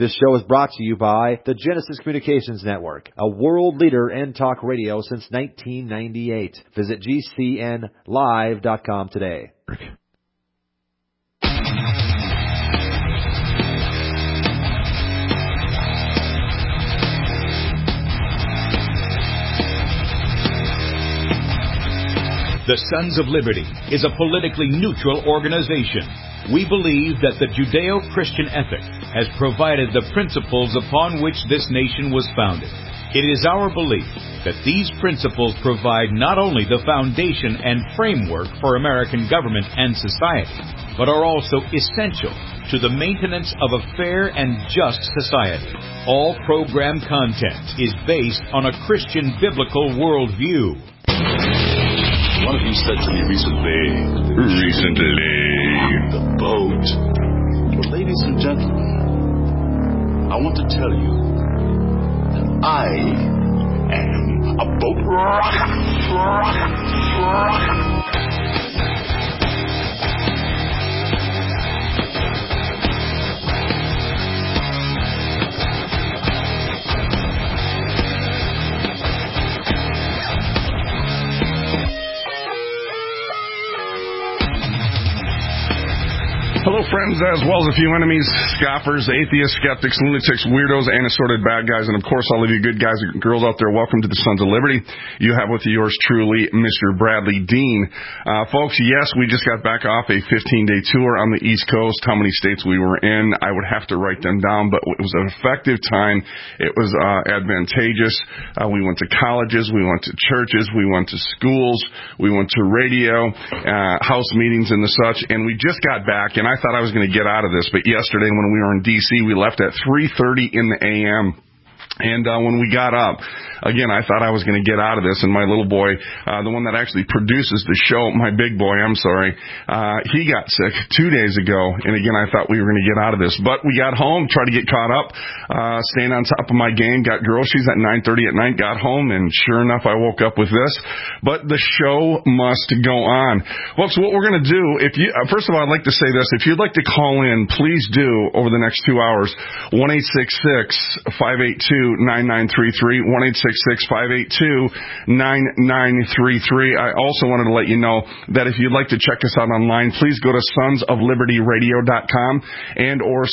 This show is brought to you by the Genesis Communications Network, a world leader in talk radio since 1998. Visit GCNlive.com today. The Sons of Liberty is a politically neutral organization. We believe that the Judeo-Christian ethic has provided the principles upon which this nation was founded. It is our belief that these principles provide not only the foundation and framework for American government and society, but are also essential to the maintenance of a fair and just society. All program content is based on a Christian biblical worldview. One of you said to me recently, the boat. But ladies and gentlemen, I want to tell you that I am a boat rocker. Hello, friends, as well as a few enemies, scoffers, atheists, skeptics, lunatics, weirdos, and assorted bad guys, and of course all of you good guys and girls out there, welcome to the Sons of Liberty. You have with you yours truly, Mr. Bradley Dean. Folks, yes, we just got back off a 15-day tour on the East Coast. How many states we were in, I would have to write them down, but it was an effective time. It was advantageous. We went to colleges, we went to churches, we went to schools, we went to radio, house meetings and the such, and we just got back, and I thought I was going to get out of this, but yesterday when we were in D.C., we left at 3:30 in the a.m., and when we got up, again, I thought I was going to get out of this, and my little boy, the one that actually produces the show, my big boy, he got sick 2 days ago, and again, I thought we were going to get out of this, but we got home, tried to get caught up, staying on top of my game, got groceries at 9:30 at night, got home, and sure enough, I woke up with this, but the show must go on. Folks, what we're going to do, first of all, I'd like to say this, if you'd like to call in, please do over the next 2 hours, 1-866-582-9933, 1-866-582-9933. I also wanted to let you know that if you'd like to check us out online, please go to sonsoflibertyradio.com and or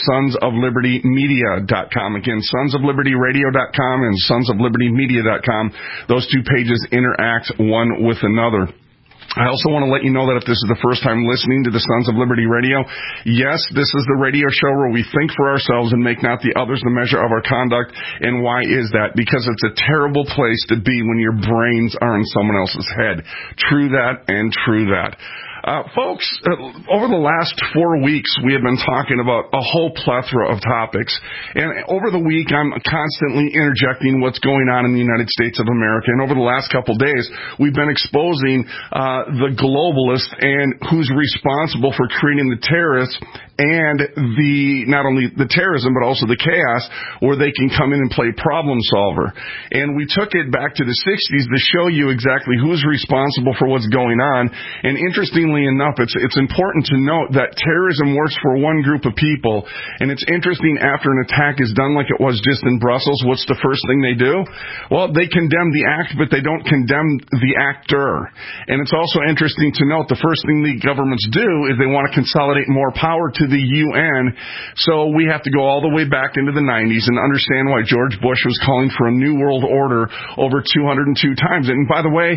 sonsoflibertymedia.com. Again, sonsoflibertyradio.com and sonsoflibertymedia.com. Those two pages interact one with another. I also want to let you know that if this is the first time listening to the Sons of Liberty Radio, yes, this is the radio show where we think for ourselves and make not the others the measure of our conduct. And why is that? Because it's a terrible place to be when your brains are in someone else's head. True that and true that. Folks, over the last 4 weeks, we have been talking about a whole plethora of topics. And over the week, I'm constantly interjecting what's going on in the United States of America. And over the last couple days, we've been exposing the globalists and who's responsible for creating the terrorists and not only the terrorism, but also the chaos where they can come in and play problem solver. And we took it back to the 60s to show you exactly who's responsible for what's going on. And interestingly enough, it's important to note that terrorism works for one group of people. And it's interesting, after an attack is done like it was just in Brussels, what's the first thing they do? Well, they condemn the act, but they don't condemn the actor. And it's also interesting to note the first thing the governments do is they want to consolidate more power to the UN. So we have to go all the way back into the 90s and understand why George Bush was calling for a new world order over 202 times. And by the way,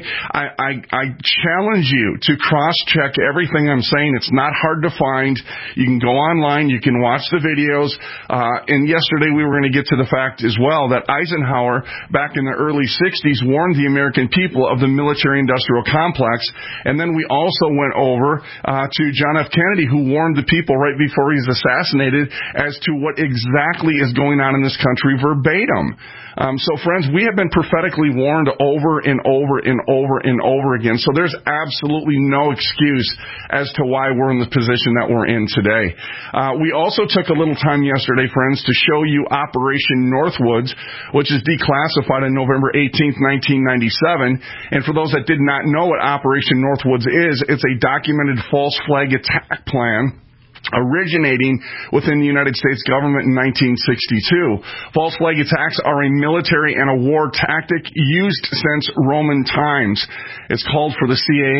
I challenge you to cross-check everything I'm saying. It's not hard to find. You can go online. You can watch the videos. And yesterday we were going to get to the fact as well that Eisenhower, back in the early 60s, warned the American people of the military-industrial complex. And then we also went over to John F. Kennedy, who warned the people right before he's assassinated as to what exactly is going on in this country verbatim. So, friends, we have been prophetically warned over and over and over and over again. So there's absolutely no excuse as to why we're in the position that we're in today. We also took a little time yesterday, friends, to show you Operation Northwoods, which is declassified on November 18th, 1997. And for those that did not know what Operation Northwoods is, it's a documented false flag attack plan originating within the United States government in 1962. False flag attacks are a military and a war tactic used since Roman times. It's called for the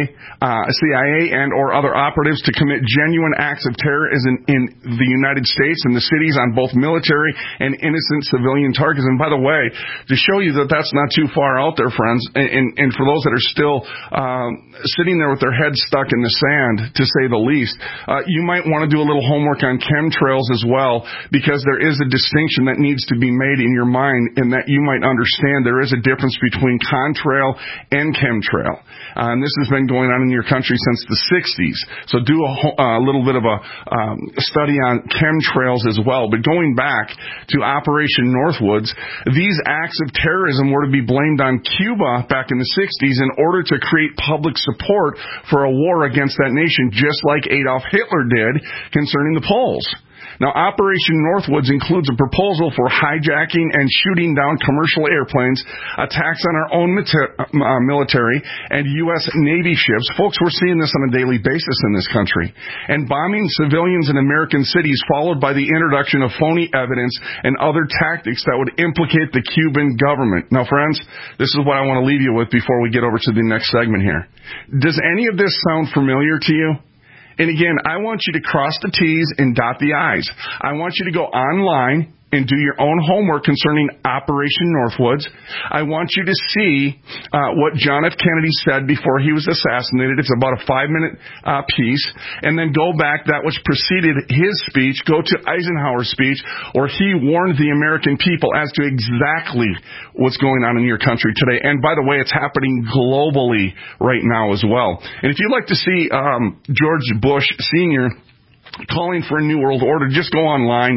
CIA and or other operatives to commit genuine acts of terrorism in the United States and the cities on both military and innocent civilian targets. And by the way, to show you that that's not too far out there, friends, and for those that are still sitting there with their heads stuck in the sand, to say the least, you might want to do a little homework on chemtrails as well, because there is a distinction that needs to be made in your mind, and that you might understand there is a difference between contrail and chemtrail. And this has been going on in your country since the 60s. So do a little bit of a study on chemtrails as well. But going back to Operation Northwoods, these acts of terrorism were to be blamed on Cuba back in the 60s in order to create public support for a war against that nation, just like Adolf Hitler did concerning the Poles. Now, Operation Northwoods includes a proposal for hijacking and shooting down commercial airplanes, attacks on our own military, and U.S. Navy ships. Folks, we're seeing this on a daily basis in this country. And bombing civilians in American cities, followed by the introduction of phony evidence and other tactics that would implicate the Cuban government. Now, friends, this is what I want to leave you with before we get over to the next segment here. Does any of this sound familiar to you? And again, I want you to cross the T's and dot the I's. I want you to go online and do your own homework concerning Operation Northwoods. I want you to see what John F. Kennedy said before he was assassinated. It's about a 5-minute piece. And then go back, that which preceded his speech, go to Eisenhower's speech, where he warned the American people as to exactly what's going on in your country today. And by the way, it's happening globally right now as well. And if you'd like to see George Bush Sr. calling for a new world order, just go online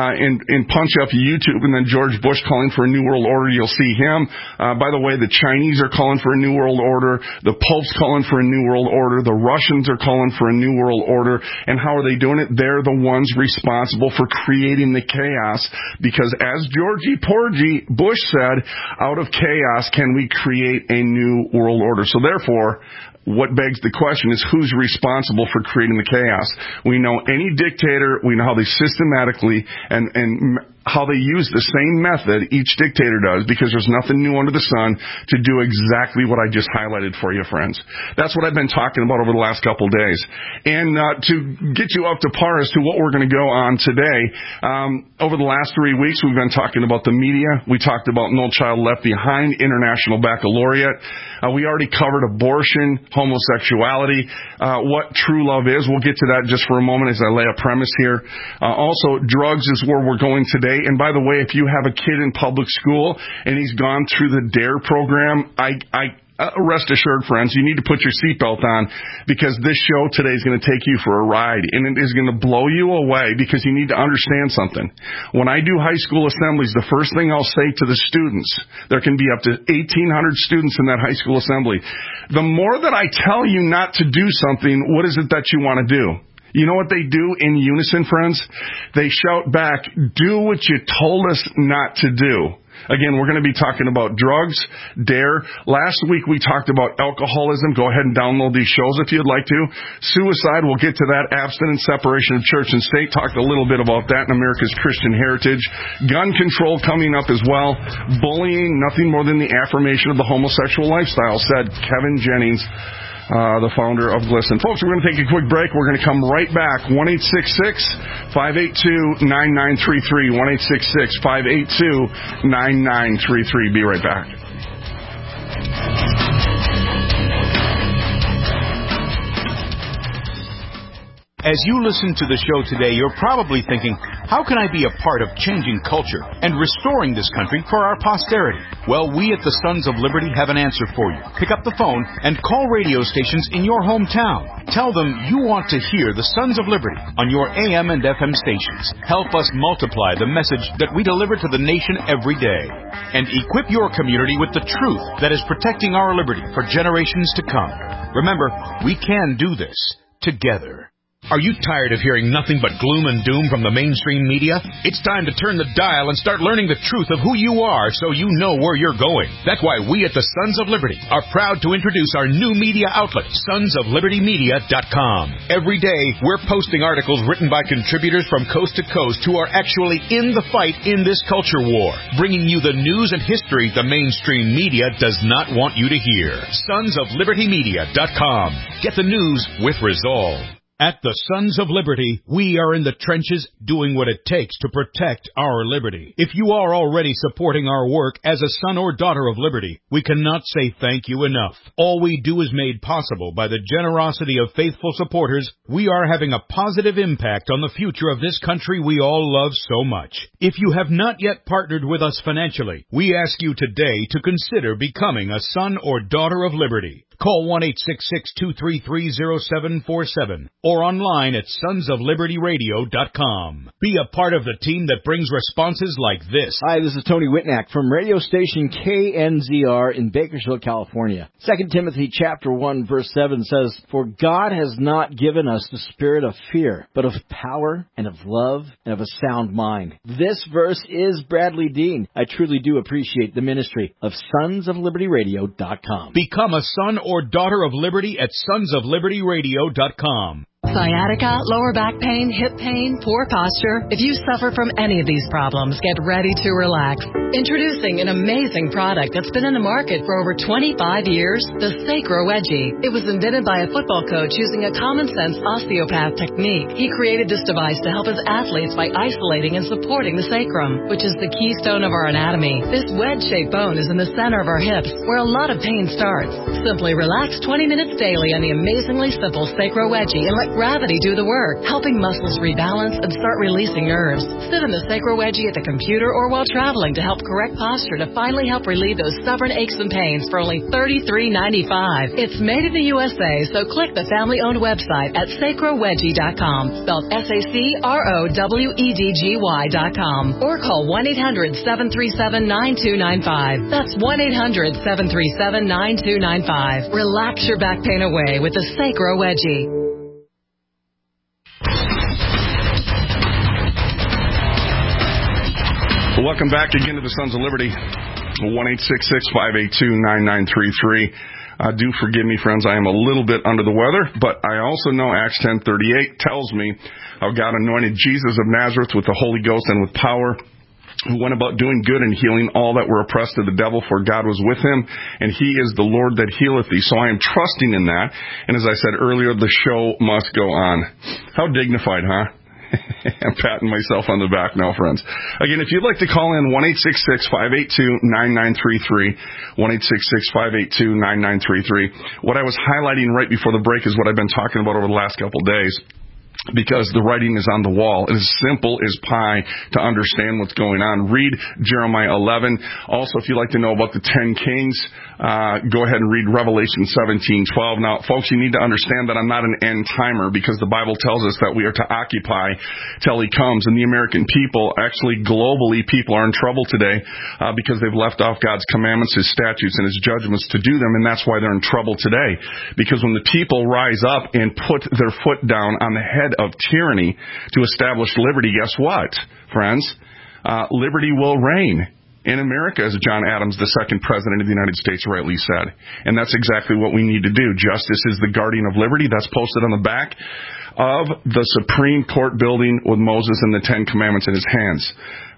and punch up YouTube and then George Bush calling for a new world order. You'll see him. By the way, the Chinese are calling for a new world order. The Pope's calling for a new world order. The Russians are calling for a new world order. And how are they doing it? They're the ones responsible for creating the chaos, because as Georgie Porgy Bush said, out of chaos can we create a new world order. So therefore, what begs the question is, who's responsible for creating the chaos? We know any dictator, we know how they systematically and how they use the same method each dictator does, because there's nothing new under the sun to do exactly what I just highlighted for you, friends. That's what I've been talking about over the last couple of days. And to get you up to par as to what we're going to go on today, over the last 3 weeks, we've been talking about the media. We talked about No Child Left Behind, International Baccalaureate. We already covered abortion, homosexuality, what true love is. We'll get to that just for a moment as I lay a premise here. Also, drugs is where we're going today. And by the way, if you have a kid in public school and he's gone through the DARE program, rest assured, friends, you need to put your seatbelt on, because this show today is going to take you for a ride, and it is going to blow you away, because you need to understand something. When I do high school assemblies, the first thing I'll say to the students, there can be up to 1,800 students in that high school assembly. The more that I tell you not to do something, what is it that you want to do? You know what they do in unison, friends? They shout back, "Do what you told us not to do." Again, we're going to be talking about drugs, DARE. Last week we talked about alcoholism. Go ahead and download these shows if you'd like to. Suicide, we'll get to that. Abstinence, separation of church and state. Talked a little bit about that in America's Christian heritage. Gun control coming up as well. Bullying, nothing more than the affirmation of the homosexual lifestyle, said Kevin Jennings, the founder of GLSEN. Folks, we're going to take a quick break. We're going to come right back. 1-866-582-9933. 1-866-582-9933. Be right back. As you listen to the show today, you're probably thinking, how can I be a part of changing culture and restoring this country for our posterity? Well, we at the Sons of Liberty have an answer for you. Pick up the phone and call radio stations in your hometown. Tell them you want to hear the Sons of Liberty on your AM and FM stations. Help us multiply the message that we deliver to the nation every day. And equip your community with the truth that is protecting our liberty for generations to come. Remember, we can do this together. Are you tired of hearing nothing but gloom and doom from the mainstream media? It's time to turn the dial and start learning the truth of who you are so you know where you're going. That's why we at the Sons of Liberty are proud to introduce our new media outlet, sonsoflibertymedia.com. Every day, we're posting articles written by contributors from coast to coast who are actually in the fight in this culture war, bringing you the news and history the mainstream media does not want you to hear. Sonsoflibertymedia.com. Get the news with resolve. At the Sons of Liberty, we are in the trenches doing what it takes to protect our liberty. If you are already supporting our work as a son or daughter of liberty, we cannot say thank you enough. All we do is made possible by the generosity of faithful supporters. We are having a positive impact on the future of this country we all love so much. If you have not yet partnered with us financially, we ask you today to consider becoming a son or daughter of liberty. Call 1-866-233-0747 or online at sonsoflibertyradio.com. Be a part of the team that brings responses like this. Hi, this is Tony Whitnack from radio station KNZR in Bakersfield, California. 2 Timothy chapter 1 verse 7 says, "For God has not given us the spirit of fear, but of power and of love and of a sound mind." This verse is Bradley Dean. I truly do appreciate the ministry of sonsoflibertyradio.com. Become a son or daughter of liberty at sonsoflibertyradio.com. Sciatica, lower back pain, hip pain, poor posture. If you suffer from any of these problems, get ready to relax. Introducing an amazing product that's been in the market for over 25 years, the Sacro Wedgie. It was invented by a football coach using a common-sense osteopath technique. He created this device to help his athletes by isolating and supporting the sacrum, which is the keystone of our anatomy. This wedge-shaped bone is in the center of our hips, where a lot of pain starts. Simply relax 20 minutes daily on the amazingly simple Sacro Wedgie and let gravity do the work, helping muscles rebalance and start releasing nerves. Sit in the Sacro Wedgie at the computer or while traveling to help correct posture to finally help relieve those stubborn aches and pains for only $33.95. It's made in the USA, so click the family-owned website at sacrowedgie.com, spelled SACROWEDGY.com, or call 1-800-737-9295. That's 1-800-737-9295. Relax your back pain away with the Sacro Wedgie. Welcome back again to the Sons of Liberty. 1-866-582-9933. Do forgive me, friends. I am a little bit under the weather, but I also know Acts 10:38 tells me how God anointed Jesus of Nazareth with the Holy Ghost and with power, who went about doing good and healing all that were oppressed of the devil, for God was with him, and he is the Lord that healeth thee. So I am trusting in that. And as I said earlier, the show must go on. How dignified, huh? I'm patting myself on the back now, friends. Again, if you'd like to call in, 1-866-582-9933, 1-866-582-9933. What I was highlighting right before the break is what I've been talking about over the last couple of days, because the writing is on the wall. It is simple as pie to understand what's going on. Read Jeremiah 11. Also, if you'd like to know about the 10 kings, go ahead and read Revelation 17:12. Now, folks, you need to understand that I'm not an end timer, because the Bible tells us that we are to occupy till he comes. And the American people, actually globally, people are in trouble today because they've left off God's commandments, his statutes, and his judgments to do them. And that's why they're in trouble today. Because when the people rise up and put their foot down on the head of tyranny to establish liberty, guess what, friends? Liberty will reign in America, as John Adams, the second president of the United States, rightly said. And that's exactly what we need to do. Justice is the guardian of liberty. That's posted on the back of the Supreme Court building with Moses and the 10 Commandments in his hands.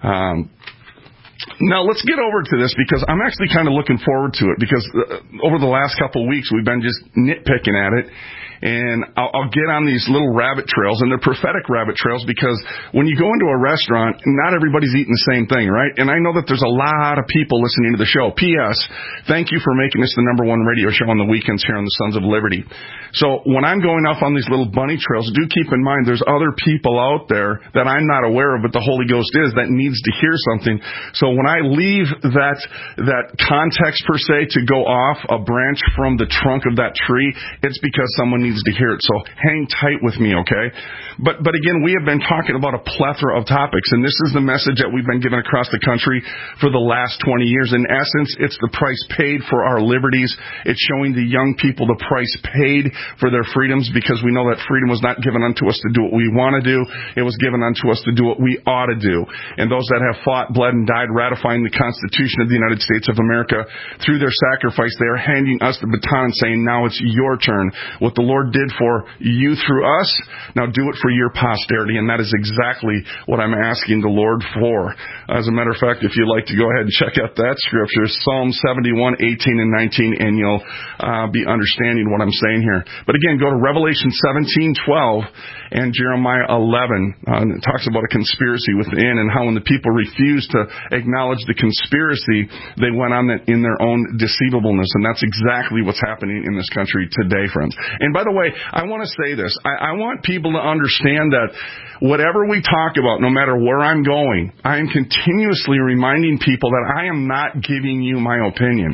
Now, let's get over to this, because I'm actually kind of looking forward to it, because over the last couple of weeks, we've been just nitpicking at it. And I'll get on these little rabbit trails, and they're prophetic rabbit trails, because when you go into a restaurant, not everybody's eating the same thing, right? And I know that there's a lot of people listening to the show. P.S. Thank you for making this the #1 radio show on the weekends here on the Sons of Liberty. So when I'm going off on these little bunny trails, do keep in mind there's other people out there that I'm not aware of, but the Holy Ghost is, that needs to hear something. So when I leave that context per se to go off a branch from the trunk of that tree, it's because someone needs to hear it. So hang tight with me, okay? But again, we have been talking about a plethora of topics, and this is the message that we've been given across the country for the last 20 years. In essence, it's the price paid for our liberties. It's showing the young people the price paid for their freedoms, because we know that freedom was not given unto us to do what we want to do. It was given unto us to do what we ought to do. And those that have fought, bled, and died ratifying the Constitution of the United States of America through their sacrifice, they are handing us the baton and saying, now it's your turn. What the Lord did for you through us, now do it for your posterity. And that is exactly what I'm asking the Lord for. As a matter of fact, if you'd like to go ahead and check out that scripture, Psalm 71, 18 and 19, and you'll be understanding what I'm saying here. But again, go to Revelation 17:12 and Jeremiah 11. It talks about a conspiracy within, and how when the people refused to acknowledge the conspiracy, they went on in their own deceivableness. And that's exactly what's happening in this country today, friends. And by the way, I want to say this. I want people to understand that whatever we talk about, no matter where I'm going, I am continuously reminding people that I am not giving you my opinion.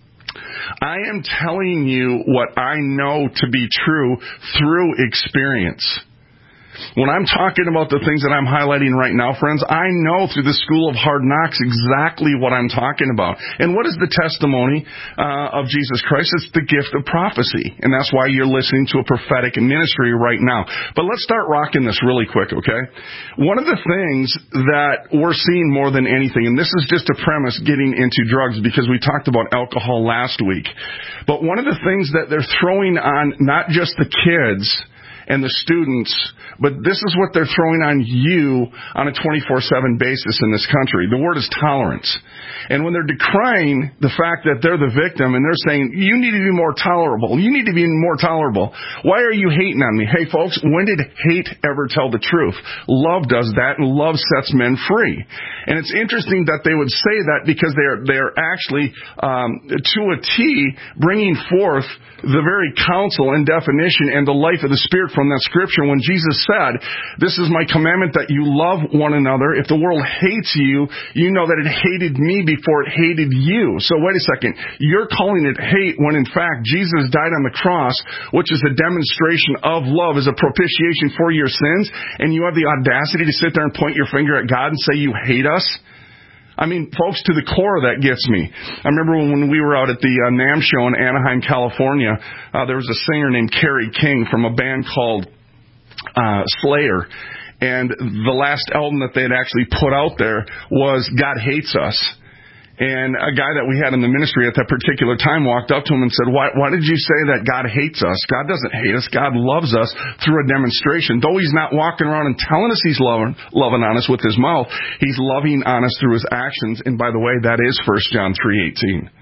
I am telling you what I know to be true through experience. When I'm talking about the things that I'm highlighting right now, friends, I know through the school of hard knocks exactly what I'm talking about. And what is the testimony of Jesus Christ? It's the gift of prophecy. And that's why you're listening to a prophetic ministry right now. But let's start rocking this really quick, okay? One of the things that we're seeing more than anything, and this is just a premise getting into drugs, because we talked about alcohol last week. But one of the things that they're throwing on not just the kids and the students, but this is what they're throwing on you on a 24/7 basis in this country. The word is tolerance. And when they're decrying the fact that they're the victim and they're saying, you need to be more tolerable, you need to be more tolerable, why are you hating on me? Hey, folks, when did hate ever tell the truth? Love does that, and love sets men free. And it's interesting that they would say that, because they're actually, to a T, bringing forth the very counsel and definition and the life of the Spirit from that scripture, when Jesus said, this is my commandment, that you love one another. If the world hates you, you know that it hated me before it hated you. So wait a second. You're calling it hate when in fact Jesus died on the cross, which is a demonstration of love, as a propitiation for your sins, and you have the audacity to sit there and point your finger at God and say you hate us? I mean, folks, to the core, that gets me. I remember when we were out at the NAMM show in Anaheim, California, there was a singer named Kerry King from a band called Slayer. And the last album that they had actually put out there was God Hates Us. And a guy that we had in the ministry at that particular time walked up to him and said, why did you say that God hates us? God doesn't hate us. God loves us through a demonstration. Though he's not walking around and telling us he's loving on us with his mouth, he's loving on us through his actions. And by the way, that is 1 John 3:18.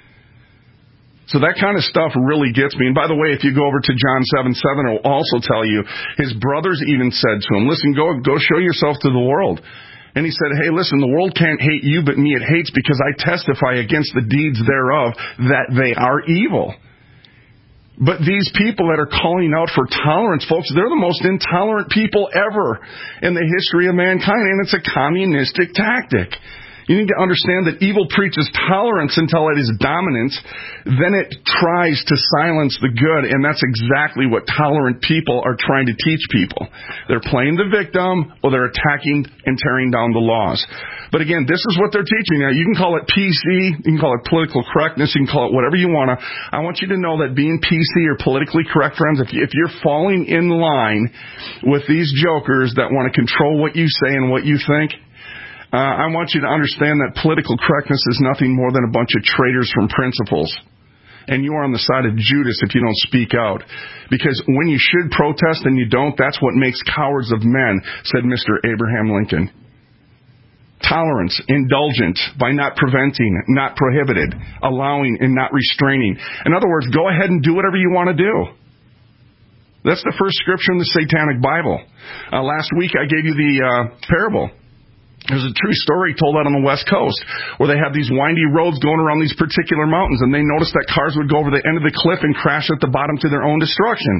So that kind of stuff really gets me. And by the way, if you go over to John 7:7, it'll also tell you, his brothers even said to him, listen, go show yourself to the world. And he said, hey, listen, the world can't hate you, but me it hates, because I testify against the deeds thereof that they are evil. But these people that are calling out for tolerance, folks, they're the most intolerant people ever in the history of mankind, and it's a communistic tactic. You need to understand that evil preaches tolerance until it is dominant. Then it tries to silence the good, and that's exactly what tolerant people are trying to teach people. They're playing the victim, or they're attacking and tearing down the laws. But again, this is what they're teaching. Now, you can call it PC, you can call it political correctness, you can call it whatever you want to. I want you to know that being PC or politically correct, friends, if you're falling in line with these jokers that want to control what you say and what you think, I want you to understand that political correctness is nothing more than a bunch of traitors from principles. And you are on the side of Judas if you don't speak out. Because when you should protest and you don't, that's what makes cowards of men, said Mr. Abraham Lincoln. Tolerance, indulgent, by not preventing, not prohibited, allowing and not restraining. In other words, go ahead and do whatever you want to do. That's the first scripture in the Satanic Bible. Last week I gave you the parable. There's a true story told out on the West Coast where they have these windy roads going around these particular mountains, and they noticed that cars would go over the end of the cliff and crash at the bottom to their own destruction.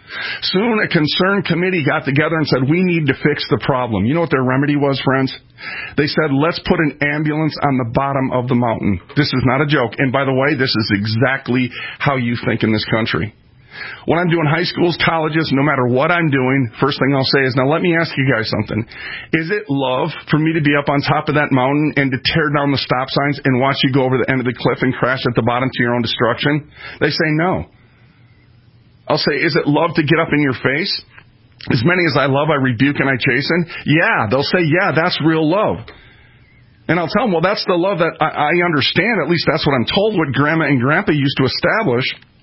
Soon a concerned committee got together and said, we need to fix the problem. You know what their remedy was, friends? They said, let's put an ambulance on the bottom of the mountain. This is not a joke. And by the way, this is exactly how you think in this country. When I'm doing high schools, colleges, no matter what I'm doing, first thing I'll say is, now let me ask you guys something. Is it love for me to be up on top of that mountain and to tear down the stop signs and watch you go over the end of the cliff and crash at the bottom to your own destruction? They say no. I'll say, is it love to get up in your face? As many as I love, I rebuke and I chasten. Yeah, they'll say, yeah, that's real love. And I'll tell them, well, that's the love that I understand. At least that's what I'm told, what Grandma and Grandpa used to establish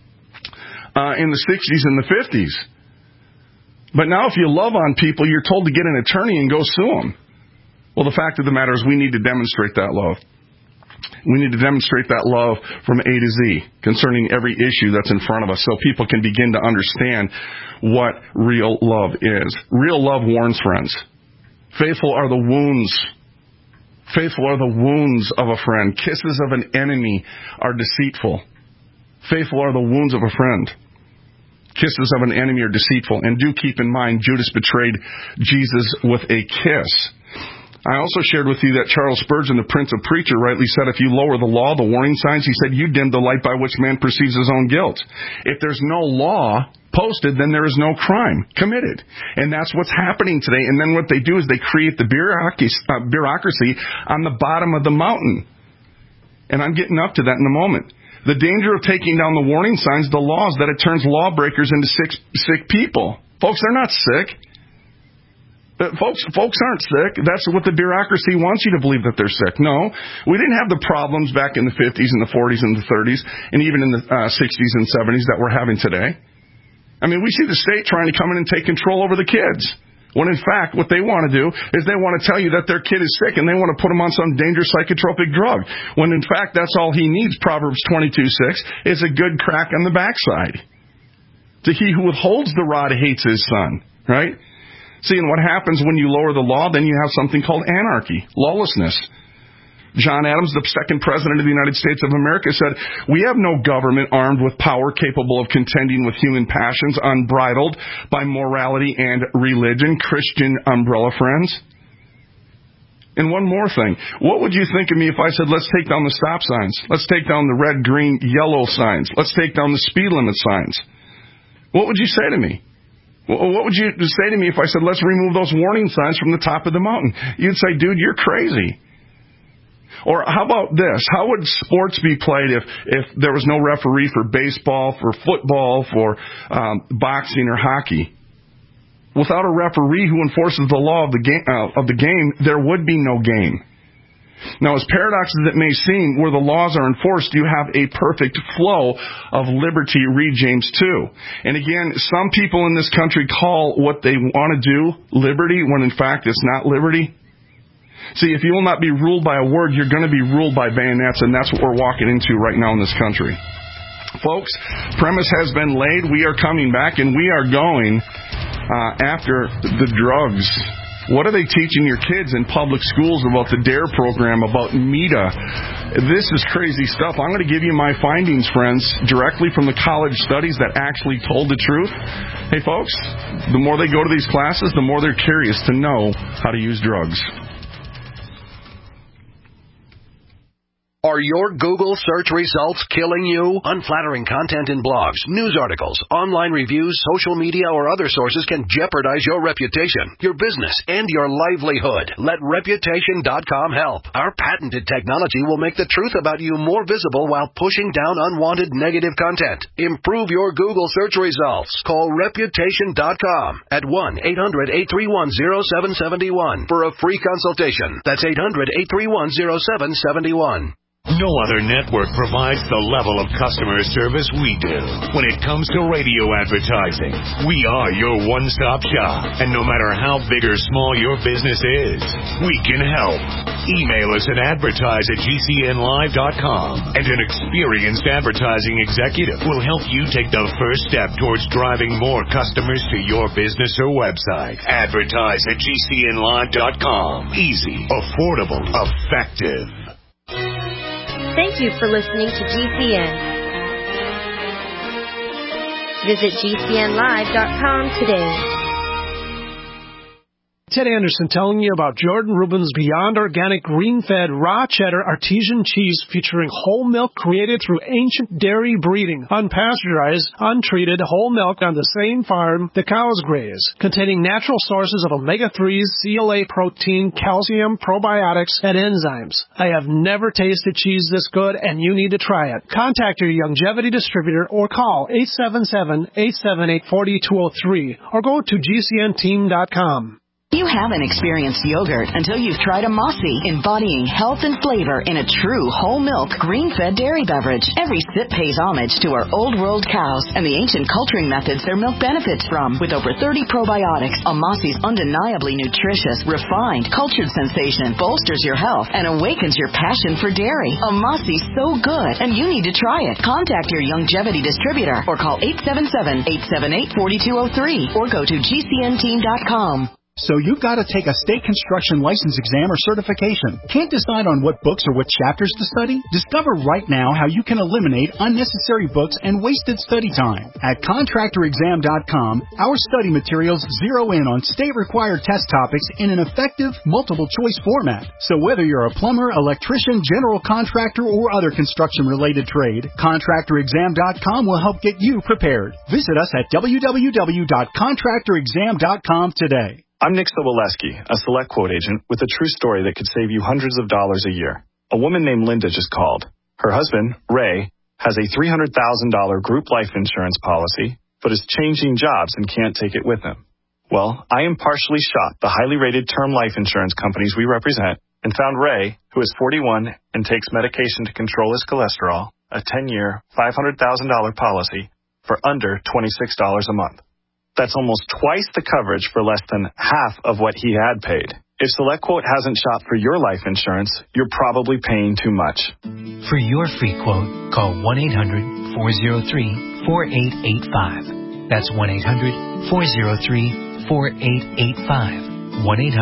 in the 60s and the 50s. But now if you love on people, you're told to get an attorney and go sue them. Well, the fact of the matter is we need to demonstrate that love. We need to demonstrate that love from A to Z concerning every issue that's in front of us so people can begin to understand what real love is. Real love warns, friends. Faithful are the wounds. Faithful are the wounds of a friend. Kisses of an enemy are deceitful. Faithful are the wounds of a friend. Kisses of an enemy are deceitful. And do keep in mind, Judas betrayed Jesus with a kiss. I also shared with you that Charles Spurgeon, the Prince of Preacher, rightly said, if you lower the law, the warning signs, he said, you dim the light by which man perceives his own guilt. If there's no law posted, then there is no crime committed. And that's what's happening today. And then what they do is they create the bureaucracy on the bottom of the mountain. And I'm getting up to that in a moment. The danger of taking down the warning signs, the law, is that it turns lawbreakers into sick people. Folks, they're not sick. Folks aren't sick. That's what the bureaucracy wants you to believe, that they're sick. No, we didn't have the problems back in the 50s and the 40s and the 30s and even in the 60s and 70s that we're having today. I mean, we see the state trying to come in and take control over the kids. When in fact, what they want to do is they want to tell you that their kid is sick and they want to put him on some dangerous psychotropic drug. When in fact, that's all he needs, Proverbs 22:6, is a good crack on the backside. To he who withholds the rod hates his son, right? See, and what happens when you lower the law, then you have something called anarchy, lawlessness. John Adams, the second president of the United States of America, said, we have no government armed with power capable of contending with human passions, unbridled by morality and religion. Christian umbrella friends. And one more thing. What would you think of me if I said, let's take down the stop signs? Let's take down the red, green, yellow signs. Let's take down the speed limit signs. What would you say to me? What would you say to me if I said, let's remove those warning signs from the top of the mountain? You'd say, dude, you're crazy. Or how about this? How would sports be played if there was no referee for baseball, for football, for boxing or hockey? Without a referee who enforces the law of the game, there would be no game. Now, as paradox as it may seem, where the laws are enforced, you have a perfect flow of liberty. Read James 2. And again, some people in this country call what they want to do liberty, when in fact it's not liberty. See, if you will not be ruled by a word, you're going to be ruled by bayonets, and that's what we're walking into right now in this country. Folks, premise has been laid. We are coming back, and we are going after the drugs. What are they teaching your kids in public schools about the DARE program, about META? This is crazy stuff. I'm going to give you my findings, friends, directly from the college studies that actually told the truth. Hey, folks, the more they go to these classes, the more they're curious to know how to use drugs. Are your Google search results killing you? Unflattering content in blogs, news articles, online reviews, social media, or other sources can jeopardize your reputation, your business, and your livelihood. Let Reputation.com help. Our patented technology will make the truth about you more visible while pushing down unwanted negative content. Improve your Google search results. Call Reputation.com at 1-800-831-0771 for a free consultation. That's 800-831-0771. No other network provides the level of customer service we do. When it comes to radio advertising, we are your one-stop shop. And no matter how big or small your business is, we can help. Email us at advertise@gcnlive.com, and an experienced advertising executive will help you take the first step towards driving more customers to your business or website. Advertise@gcnlive.com. Easy, affordable, effective. Thank you for listening to GCN. Visit GCNlive.com today. Ted Anderson telling you about Jordan Rubin's Beyond Organic Green-Fed Raw Cheddar Artesian Cheese featuring whole milk created through ancient dairy breeding, unpasteurized, untreated whole milk on the same farm the cows graze, containing natural sources of omega-3s, CLA protein, calcium, probiotics, and enzymes. I have never tasted cheese this good, and you need to try it. Contact your Youngevity distributor or call 877-878-4203 or go to GCNteam.com. You haven't experienced yogurt until you've tried a Mossy, embodying health and flavor in a true whole milk, green-fed dairy beverage. Every sip pays homage to our old world cows and the ancient culturing methods their milk benefits from. With over 30 probiotics, a Mossy's undeniably nutritious, refined, cultured sensation bolsters your health and awakens your passion for dairy. A Mossy's so good, and you need to try it. Contact your Youngevity distributor or call 877-878-4203 or go to GCNteam.com. So you've got to take a state construction license exam or certification. Can't decide on what books or what chapters to study? Discover right now how you can eliminate unnecessary books and wasted study time. At contractorexam.com, our study materials zero in on state-required test topics in an effective, multiple-choice format. So whether you're a plumber, electrician, general contractor, or other construction-related trade, contractorexam.com will help get you prepared. Visit us at www.contractorexam.com today. I'm Nick Soboleski, a Select Quote agent with a true story that could save you hundreds of dollars a year. A woman named Linda just called. Her husband, Ray, has a $300,000 group life insurance policy, but is changing jobs and can't take it with him. Well, I impartially shot the highly rated term life insurance companies we represent and found Ray, who is 41 and takes medication to control his cholesterol, a 10-year, $500,000 policy for under $26 a month. That's almost twice the coverage for less than half of what he had paid. If SelectQuote hasn't shopped for your life insurance, you're probably paying too much. For your free quote, call 1-800-403-4885. That's 1-800-403-4885.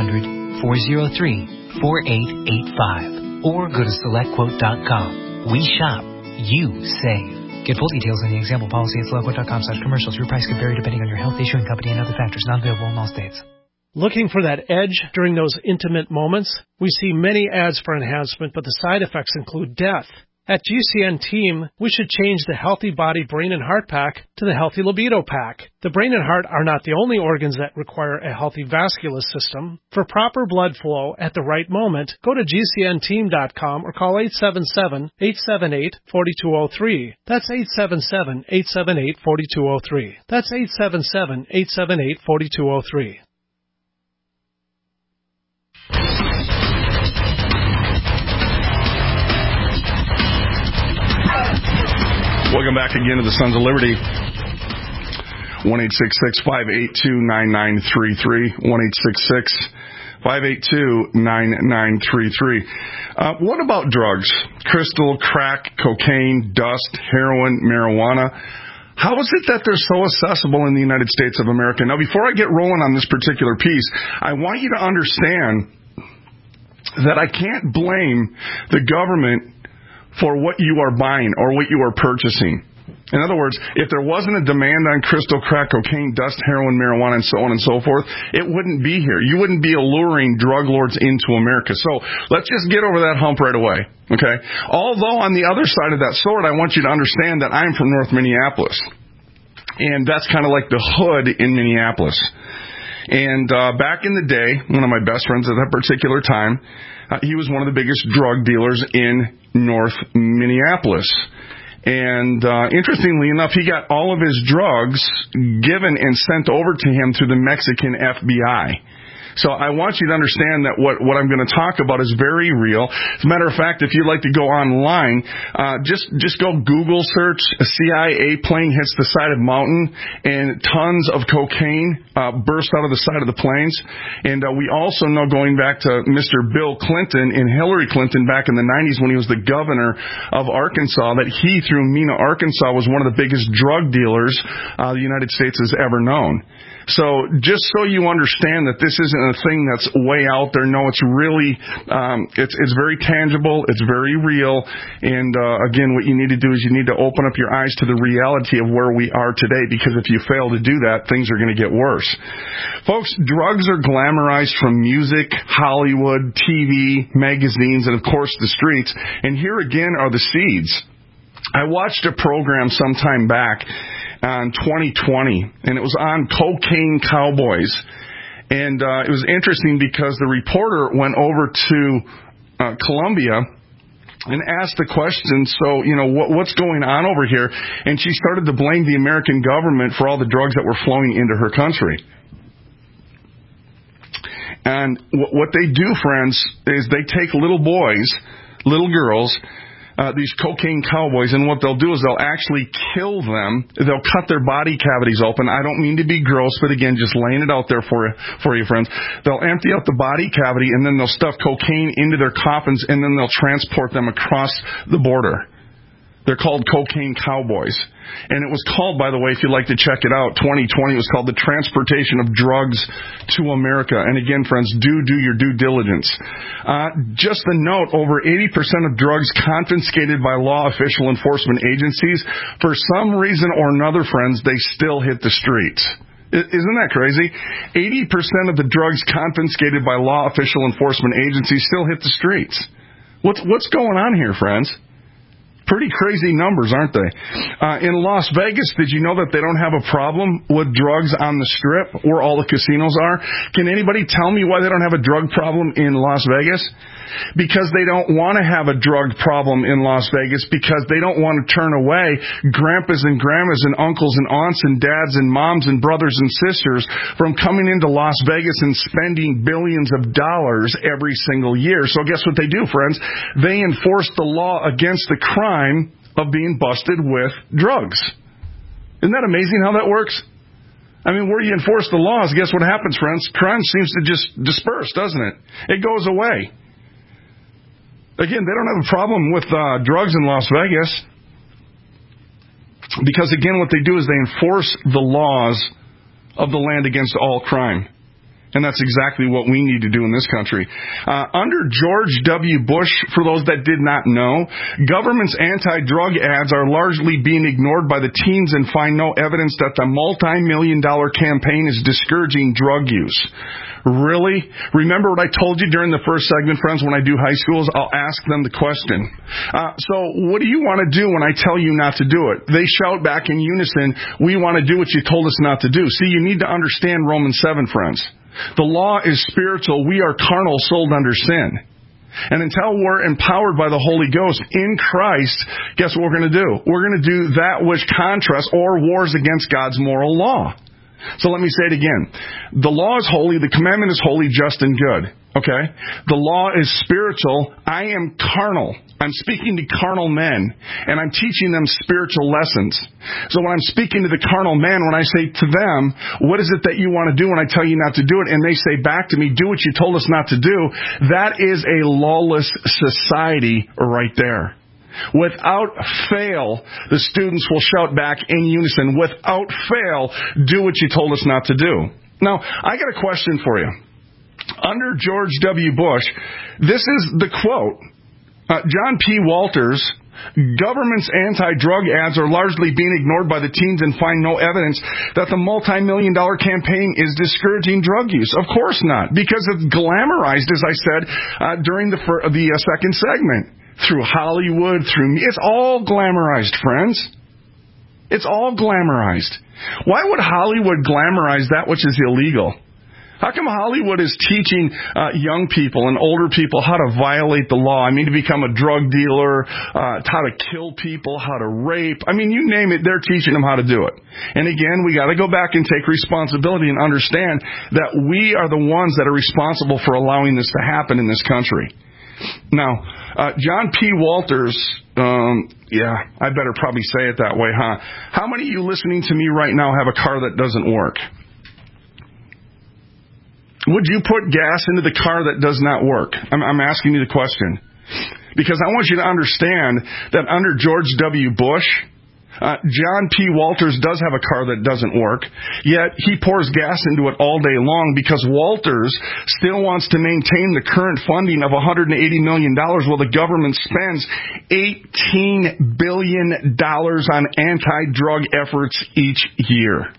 1-800-403-4885. Or go to SelectQuote.com. We shop. You save. Get full details in the example policy at SelectQuote.com/commercials. Your price can vary depending on your health, issuing company, and other factors. Not available in all states. Looking for that edge during those intimate moments? We see many ads for enhancement, but the side effects include death. At GCN Team, we should change the Healthy Body, Brain, and Heart Pack to the Healthy Libido Pack. The brain and heart are not the only organs that require a healthy vascular system. For proper blood flow at the right moment, go to GCNteam.com or call 877-878-4203. That's 877-878-4203. That's 877-878-4203. Welcome back again to the Sons of Liberty. 1-866-582-9933. 1-866-582-9933. What about drugs? Crystal, crack, cocaine, dust, heroin, marijuana. How is it that they're so accessible in the United States of America? Now, before I get rolling on this particular piece, I want you to understand that I can't blame the government for what you are buying or what you are purchasing. In other words, if there wasn't a demand on crystal, crack, cocaine, dust, heroin, marijuana, and so on and so forth, it wouldn't be here. You wouldn't be alluring drug lords into America. So let's just get over that hump right away, okay? Although on the other side of that sword, I want you to understand that I'm from North Minneapolis. And that's kind of like the hood in Minneapolis. And back in the day, one of my best friends at that particular time, he was one of the biggest drug dealers in North Minneapolis. And interestingly enough, he got all of his drugs given and sent over to him through the Mexican FBI. So I want you to understand that what I'm going to talk about is very real. As a matter of fact, if you'd like to go online, just go Google search a CIA plane hits the side of a mountain and tons of cocaine burst out of the side of the planes. And we also know, going back to Mr. Bill Clinton and Hillary Clinton back in the 90s when he was the governor of Arkansas, that he, through Mena, Arkansas, was one of the biggest drug dealers the United States has ever known. So just so you understand that this isn't a thing that's way out there. No, it's really, it's very tangible. It's very real. And, again, what you need to do is you need to open up your eyes to the reality of where we are today, because if you fail to do that, things are going to get worse. Folks, drugs are glamorized from music, Hollywood, TV, magazines, and of course the streets. And here again are the seeds. I watched a program sometime back in 2020, and it was on cocaine cowboys. And it was interesting because the reporter went over to Colombia and asked the question, so, what's going on over here? And she started to blame the American government for all the drugs that were flowing into her country. And what they do, friends, is they take little boys, little girls, these cocaine cowboys, and what they'll do is they'll actually kill them. They'll cut their body cavities open. I don't mean to be gross, but again, just laying it out there for you, friends. They'll empty out the body cavity, and then they'll stuff cocaine into their coffins, and then they'll transport them across the border. They're called cocaine cowboys. And it was called, by the way, if you'd like to check it out, 2020 was called the transportation of drugs to America. And again, friends, do your due diligence. Just a note, over 80% of drugs confiscated by law official enforcement agencies, for some reason or another, friends, they still hit the streets. Isn't that crazy? 80% of the drugs confiscated by law official enforcement agencies still hit the streets. What's going on here, friends? Pretty crazy numbers, aren't they? In Las Vegas, did you know that they don't have a problem with drugs on the Strip where all the casinos are? Can anybody tell me why they don't have a drug problem in Las Vegas? Because they don't want to have a drug problem in Las Vegas, because they don't want to turn away grandpas and grandmas and uncles and aunts and dads and moms and brothers and sisters from coming into Las Vegas and spending billions of dollars every single year. So guess what they do, friends? They enforce the law against the crime of being busted with drugs. Isn't that amazing how that works? I mean, where you enforce the laws, guess what happens, friends? Crime seems to just disperse, doesn't it? It goes away. Again, they don't have a problem with drugs in Las Vegas, because, again, what they do is they enforce the laws of the land against all crime. And that's exactly what we need to do in this country. Under George W. Bush, for those that did not know, government's anti-drug ads are largely being ignored by the teens and find no evidence that the multi-million-dollar campaign is discouraging drug use. Really? Remember what I told you during the first segment, friends, when I do high schools? I'll ask them the question. So what do you want to do when I tell you not to do it? They shout back in unison, we want to do what you told us not to do. See, you need to understand Romans 7, friends. The law is spiritual. We are carnal, sold under sin. And until we're empowered by the Holy Ghost in Christ, guess what we're going to do? We're going to do that which contrasts or wars against God's moral law. So let me say it again. The law is holy. The commandment is holy, just, and good. Okay? The law is spiritual. I am carnal. I'm speaking to carnal men, and I'm teaching them spiritual lessons. So when I'm speaking to the carnal man, when I say to them, what is it that you want to do when I tell you not to do it? And they say back to me, do what you told us not to do. That is a lawless society right there. Without fail, the students will shout back in unison, without fail, do what you told us not to do. Now, I got a question for you. Under George W. Bush, this is the quote. John P. Walters, government's anti-drug ads are largely being ignored by the teens and find no evidence that the multi-million-dollar campaign is discouraging drug use. Of course not, because it's glamorized, as I said, during the second segment. Through Hollywood, it's all glamorized, friends. It's all glamorized. Why would Hollywood glamorize that which is illegal? How come Hollywood is teaching young people and older people how to violate the law? I mean, to become a drug dealer, how to kill people, how to rape. I mean, you name it, they're teaching them how to do it. And again, we got to go back and take responsibility and understand that we are the ones that are responsible for allowing this to happen in this country. Now, John P. Walters, I better probably say it that way, huh? How many of you listening to me right now have a car that doesn't work? Would you put gas into the car that does not work? I'm asking you the question. Because I want you to understand that under George W. Bush, John P. Walters does have a car that doesn't work, yet he pours gas into it all day long because Walters still wants to maintain the current funding of $180 million while the government spends $18 billion on anti-drug efforts each year.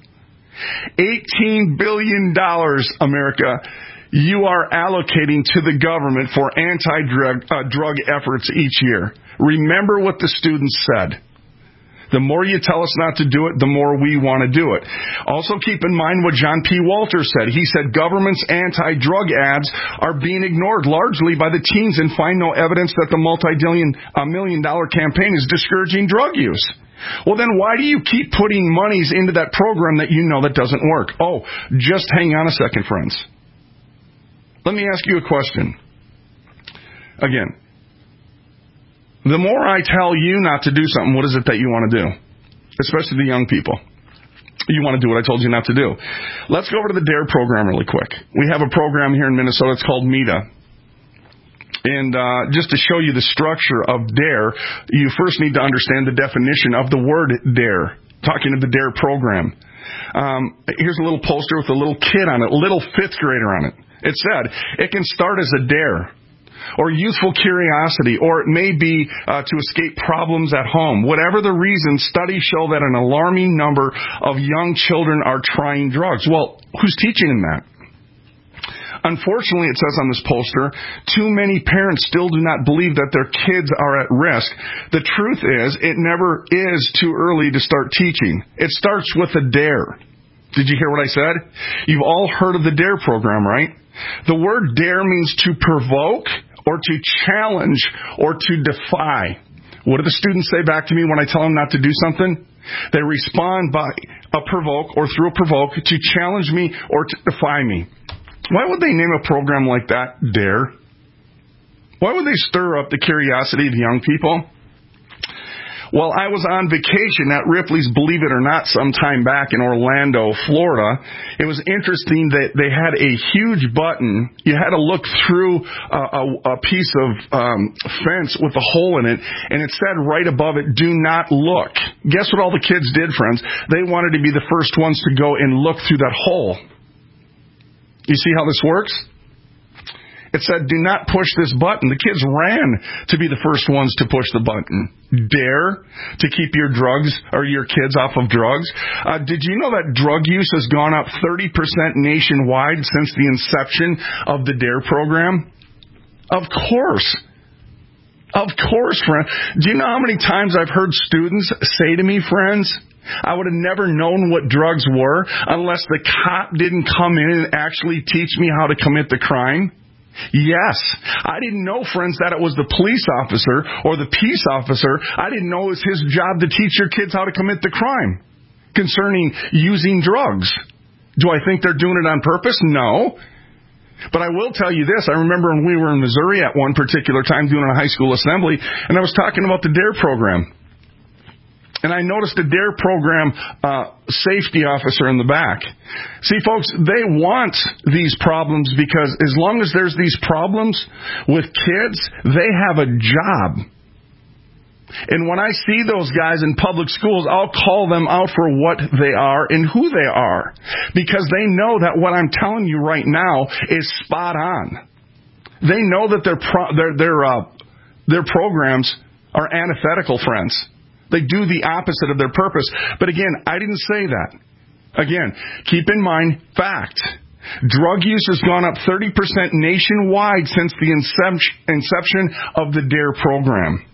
$18 billion, America, you are allocating to the government for anti-drug efforts each year. Remember what the students said. The more you tell us not to do it, the more we want to do it. Also keep in mind what John P. Walters said. He said government's anti-drug ads are being ignored largely by the teens and find no evidence that the multi-million-dollar campaign is discouraging drug use. Well, then why do you keep putting monies into that program that you know that doesn't work? Oh, just hang on a second, friends. Let me ask you a question. Again. The more I tell you not to do something, what is it that you want to do? Especially the young people. You want to do what I told you not to do. Let's go over to the DARE program really quick. We have a program here in Minnesota. It's called MEDA. And just to show you the structure of DARE, you first need to understand the definition of the word DARE, talking of the DARE program. Here's a little poster with a little kid on it, a little fifth grader on it. It said, it can start as a dare, or youthful curiosity, or it may be to escape problems at home. Whatever the reason, studies show that an alarming number of young children are trying drugs. Well, who's teaching them that? Unfortunately, it says on this poster, too many parents still do not believe that their kids are at risk. The truth is, it never is too early to start teaching. It starts with a dare. Did you hear what I said? You've all heard of the DARE program, right? The word dare means to provoke, or to challenge, or to defy. What do the students say back to me when I tell them not to do something? They respond by a provoke or through a provoke to challenge me or to defy me. Why would they name a program like that DARE? Why would they stir up the curiosity of young people? Well, I was on vacation at Ripley's Believe It or Not some time back in Orlando, Florida. It was interesting that they had a huge button. You had to look through a piece of fence with a hole in it, and it said right above it, "Do not look." Guess what all the kids did, friends? They wanted to be the first ones to go and look through that hole. You see how this works? It said, "Do not push this button." The kids ran to be the first ones to push the button. Dare to keep your drugs or your kids off of drugs. Did you know that drug use has gone up 30% nationwide since the inception of the DARE program? Of course. Of course, friend. Do you know how many times I've heard students say to me, friends, I would have never known what drugs were unless the cop didn't come in and actually teach me how to commit the crime? Yes. I didn't know, friends, that it was the police officer or the peace officer. I didn't know it was his job to teach your kids how to commit the crime concerning using drugs. Do I think they're doing it on purpose? No. But I will tell you this. I remember when we were in Missouri at one particular time doing a high school assembly, and I was talking about the DARE program. And I noticed a DARE program safety officer in the back. See, folks, they want these problems because as long as there's these problems with kids, they have a job. And when I see those guys in public schools, I'll call them out for what they are and who they are. Because they know that what I'm telling you right now is spot on. They know that their programs are antithetical, friends. They do the opposite of their purpose. But again, I didn't say that. Again, keep in mind, fact. Drug use has gone up 30% nationwide since the inception of the DARE program.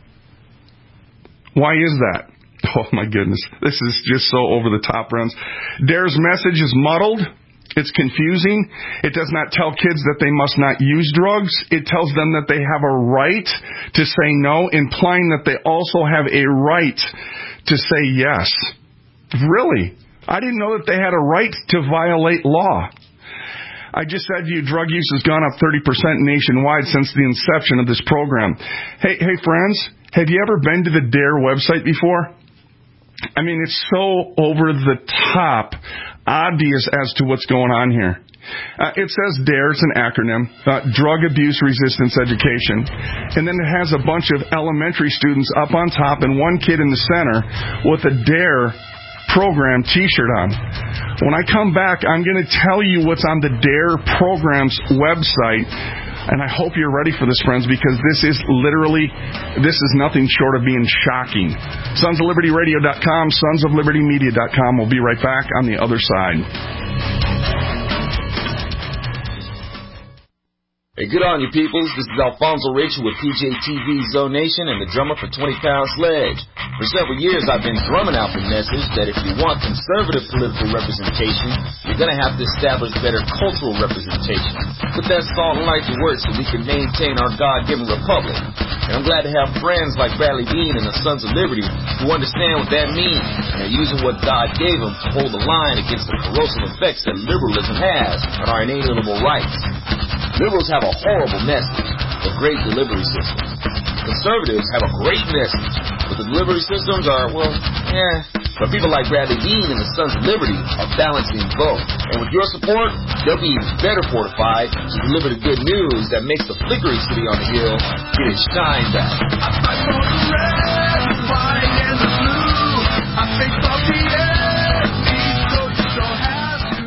Why is that? Oh, my goodness. This is just so over the top, friends. DARE's message is muddled. It's confusing. It does not tell kids that they must not use drugs. It tells them that they have a right to say no, implying that they also have a right to say yes. Really? I didn't know that they had a right to violate law. I just said to you, drug use has gone up 30% nationwide since the inception of this program. Hey, friends, have you ever been to the DARE website before? I mean, it's so over the top obvious as to what's going on here. It says DARE, it's an acronym, Drug Abuse Resistance Education. And then it has a bunch of elementary students up on top and one kid in the center with a DARE program t-shirt on. When I come back, I'm going to tell you what's on the DARE program's website. And I hope you're ready for this, friends, because this is nothing short of being shocking. SonsOfLibertyRadio.com, SonsOfLibertyMedia.com. We'll be right back on the other side. Hey, good on you, peoples. This is Alfonso Rachel with PJTV Zone Nation and the drummer for 20 Pound Sledge. For several years, I've been drumming out the message that if you want conservative political representation, you're going to have to establish better cultural representation. Put that salt and light to work so we can maintain our God-given republic. And I'm glad to have friends like Bradley Bean and the Sons of Liberty who understand what that means. And are using what God gave them to hold the line against the corrosive effects that liberalism has on our inalienable rights. Liberals have a horrible message, the great delivery system. Conservatives have a great message, but the delivery systems are, But people like Bradley Bean and the Sons of Liberty are balancing both. And with your support, they'll be even better fortified to deliver the good news that makes the flickering city on the hill get its shine back. I fight for the red, the white, and the blue. I think for the enemy, so you don't have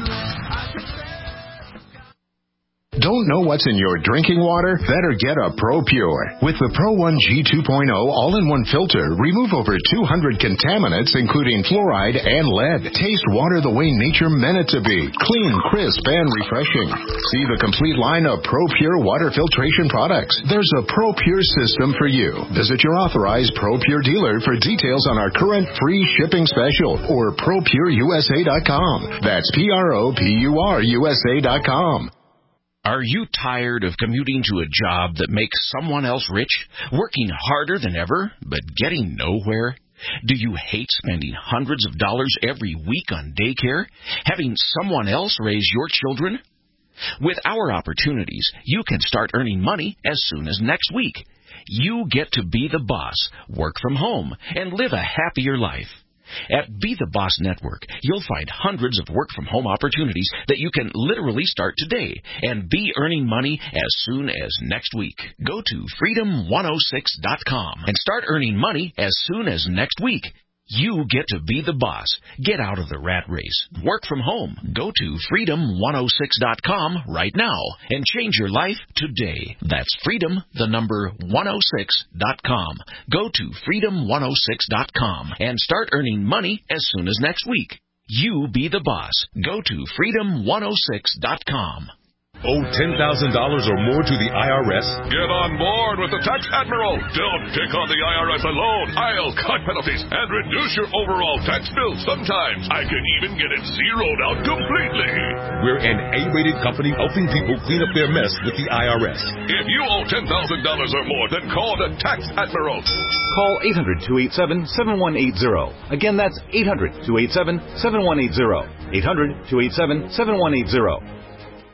Don't know what's in your drinking water? Better get a ProPure. With the Pro 1 G 2.0 all-in-one filter, remove over 200 contaminants, including fluoride and lead. Taste water the way nature meant it to be. Clean, crisp, and refreshing. See the complete line of ProPure water filtration products. There's a ProPure system for you. Visit your authorized ProPure dealer for details on our current free shipping special or ProPureUSA.com. That's ProPureUSA.com. Are you tired of commuting to a job that makes someone else rich, working harder than ever, but getting nowhere? Do you hate spending hundreds of dollars every week on daycare, having someone else raise your children? With our opportunities, you can start earning money as soon as next week. You get to be the boss, work from home, and live a happier life. At Be the Boss Network, you'll find hundreds of work-from-home opportunities that you can literally start today and be earning money as soon as next week. Go to freedom106.com and start earning money as soon as next week. You get to be the boss. Get out of the rat race. Work from home. Go to freedom106.com right now and change your life today. That's freedom106.com. Go to freedom106.com and start earning money as soon as next week. You be the boss. Go to freedom106.com. Owe $10,000 or more to the IRS? Get on board with the Tax Admiral. Don't take on the IRS alone. I'll cut penalties and reduce your overall tax bill. Sometimes I can even get it zeroed out completely. We're an A-rated company helping people clean up their mess with the IRS. If you owe $10,000 or more, then call the Tax Admiral. Call 800-287-7180. Again, that's 800-287-7180. 800-287-7180.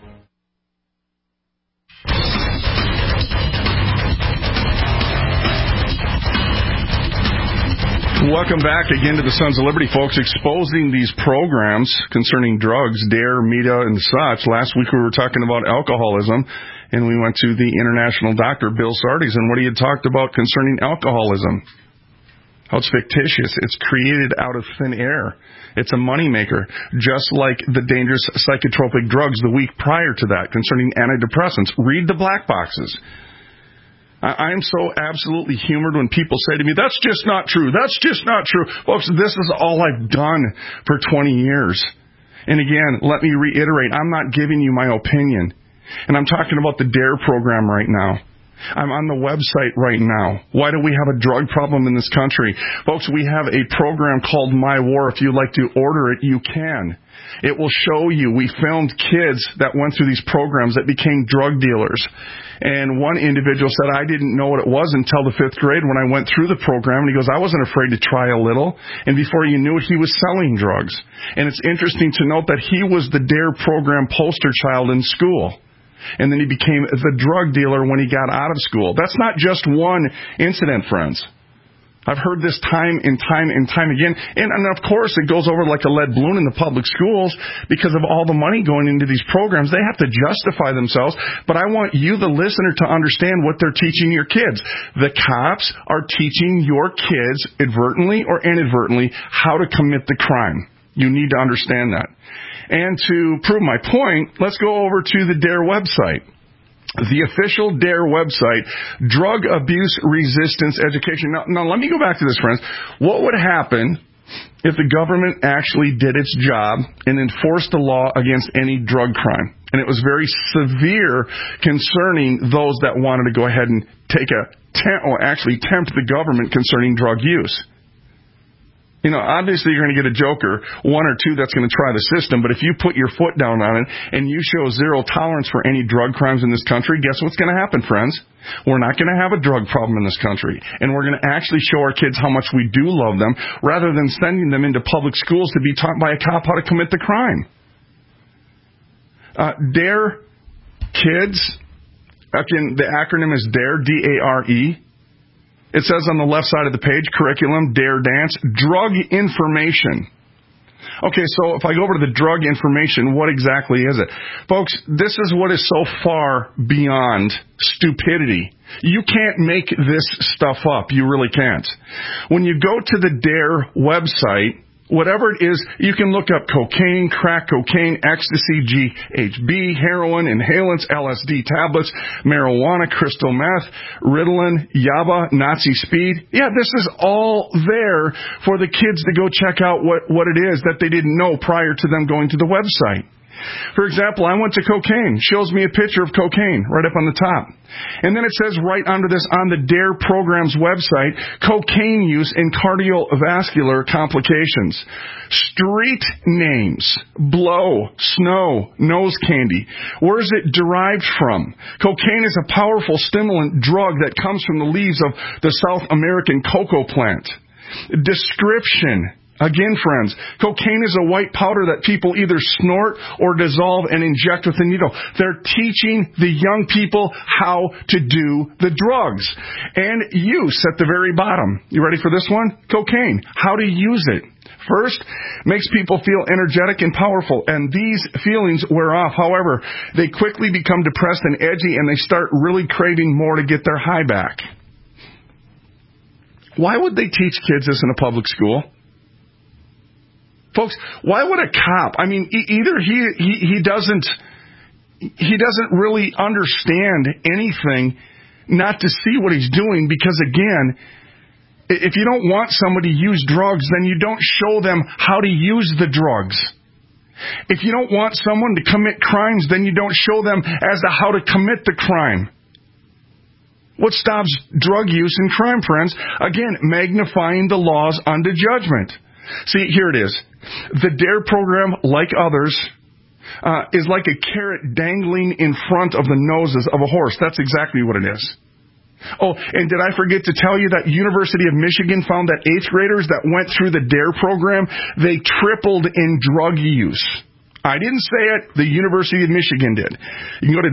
Welcome back again to the Sons of Liberty, folks, exposing these programs concerning drugs, DARE, META, and such. Last week we were talking about alcoholism, and we went to the international doctor, Bill Sardes, and what he had talked about concerning alcoholism. How it's fictitious. It's created out of thin air. It's a moneymaker, just like the dangerous psychotropic drugs the week prior to that concerning antidepressants. Read the black boxes. I am so absolutely humored when people say to me, that's just not true. That's just not true. Folks, this is all I've done for 20 years. And again, let me reiterate, I'm not giving you my opinion. And I'm talking about the DARE program right now. I'm on the website right now. Why do we have a drug problem in this country? Folks, we have a program called My War. If you'd like to order it, you can. It will show you. We filmed kids that went through these programs that became drug dealers. And one individual said, I didn't know what it was until the 5th grade when I went through the program. And he goes, I wasn't afraid to try a little. And before you knew it, he was selling drugs. And it's interesting to note that he was the DARE program poster child in school. And then he became the drug dealer when he got out of school. That's not just one incident, friends. I've heard this time and time and time again. And of course, it goes over like a lead balloon in the public schools because of all the money going into these programs. They have to justify themselves. But I want you, the listener, to understand what they're teaching your kids. The cops are teaching your kids, advertently or inadvertently, how to commit the crime. You need to understand that. And to prove my point, let's go over to the DARE website. The official DARE website, Drug Abuse Resistance Education. Now, let me go back to this, friends. What would happen if the government actually did its job and enforced the law against any drug crime? And it was very severe concerning those that wanted to go ahead and tempt the government concerning drug use. You know, obviously you're going to get a joker, one or two that's going to try the system, but if you put your foot down on it and you show zero tolerance for any drug crimes in this country, guess what's going to happen, friends? We're not going to have a drug problem in this country, and we're going to actually show our kids how much we do love them rather than sending them into public schools to be taught by a cop how to commit the crime. DARE Kids, again, the acronym is DARE, D-A-R-E. It says on the left side of the page, curriculum, DARE Dance, drug information. Okay, so if I go over to the drug information, what exactly is it? Folks, this is what is so far beyond stupidity. You can't make this stuff up. You really can't. When you go to the DARE website, whatever it is, you can look up cocaine, crack cocaine, ecstasy, GHB, heroin, inhalants, LSD tablets, marijuana, crystal meth, Ritalin, Yaba, Nazi speed. Yeah, this is all there for the kids to go check out what it is that they didn't know prior to them going to the website. For example, I went to cocaine. Shows me a picture of cocaine right up on the top. And then it says right under this on the DARE program's website, cocaine use and cardiovascular complications. Street names, blow, snow, nose candy. Where is it derived from? Cocaine is a powerful stimulant drug that comes from the leaves of the South American cocoa plant. Description. Again, friends, cocaine is a white powder that people either snort or dissolve and inject with a needle. They're teaching the young people how to do the drugs. And use at the very bottom. You ready for this one? Cocaine. How to use it. First, makes people feel energetic and powerful, and these feelings wear off. However, they quickly become depressed and edgy, and they start really craving more to get their high back. Why would they teach kids this in a public school? Folks, why would a cop, I mean, either he doesn't really understand anything not to see what he's doing, because again, if you don't want somebody to use drugs, then you don't show them how to use the drugs. If you don't want someone to commit crimes, then you don't show them as to how to commit the crime. What stops drug use and crime, friends? Again, magnifying the laws unto judgment. See, here it is. The DARE program, like others, is like a carrot dangling in front of the noses of a horse. That's exactly what it is. Oh, and did I forget to tell you that University of Michigan found that 8th graders that went through the DARE program, they tripled in drug use. I didn't say it. The University of Michigan did. You can go to